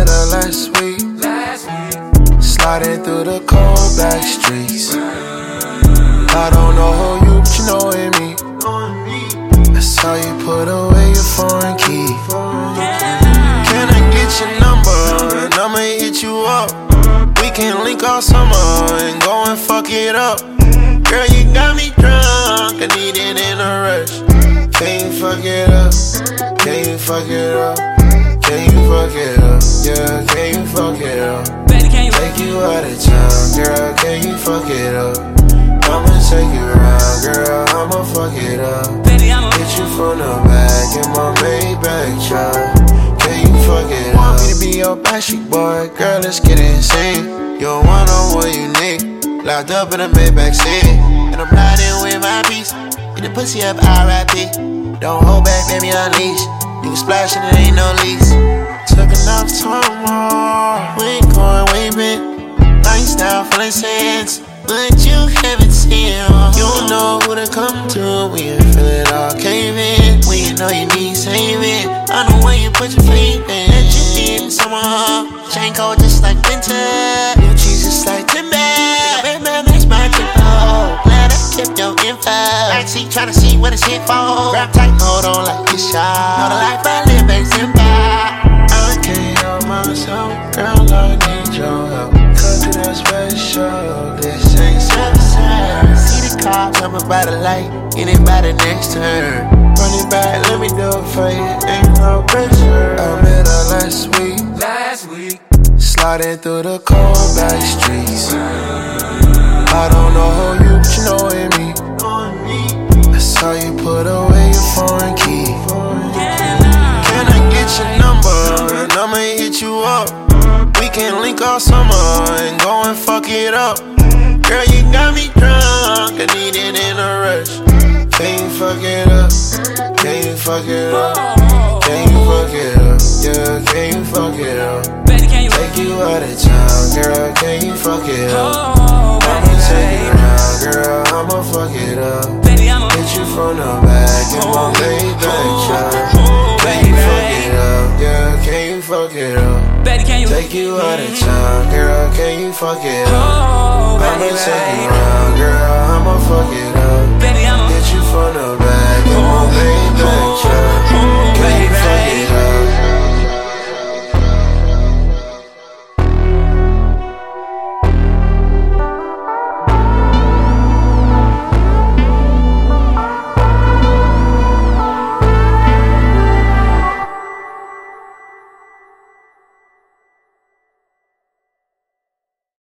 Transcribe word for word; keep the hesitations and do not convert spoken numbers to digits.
met her last week. Sliding through the cold back streets. I don't know who you, but you knowin' me. I saw you put away your foreign key. Can I get your number and I'ma hit you up? We can link all summer and go and fuck it up. Girl, you got me drunk, I need it in a rush. Can you fuck it up? Can you fuck it up? Can you fuck it up? Yeah, can you fuck it up? Take you out of town, girl, can you fuck it up? I'ma take you around, girl, I'ma fuck it up. Hit you from the back in my Maybach truck. Can you fuck it up? Want me to be your backstreet boy, girl, let's get insane. You're one on what you need, locked up in a Maybach seat. And I'm riding with my piece, get the pussy up, R I P. Don't hold back, baby, unleash. You can splash and it ain't no lease. Took enough time off, we ain't going way back. Lifestyle full of sense, but you haven't seen. You don't know who to come to when you feel it all caving. When you know you need saving, I know where you put your faith in. That you need someone, chain cold just like winter, new cheese just like timber. Nigga, man, makes my tempo. Glad I kept your info. Backseat tryna see what it's hit for. Grab tight, hold on like this shot. Know the life I live ain't simple. I can't help myself, girl, I need your help. Cause it is special, this ain't success. See the car coming by the light, get it by the next turn. Run it back, let me do it for you, ain't no pressure. I met her last week, last week. sliding through the cold back streets. I don't know who you, but you knowin' me. I saw you put away your foreign key. Can I get your number and I'ma hit you up? We can link all summer and go and fuck it up. Girl, you got me drunk, I need it in a rush. Can you fuck it up? Can you fuck it up? Can you fuck it up? Yeah, can you fuck it up? Take you out of town, girl, can you fuck it up? I'ma take you around, girl, I'ma fuck it up. Hit you from the back in my Maybach truck. Can you fuck it up? Yeah, can you fuck it up? Take you out of town, girl, can you fuck it up? I'ma take you around, girl, I'ma fuck it up. Hit you from the back in my Maybach truck.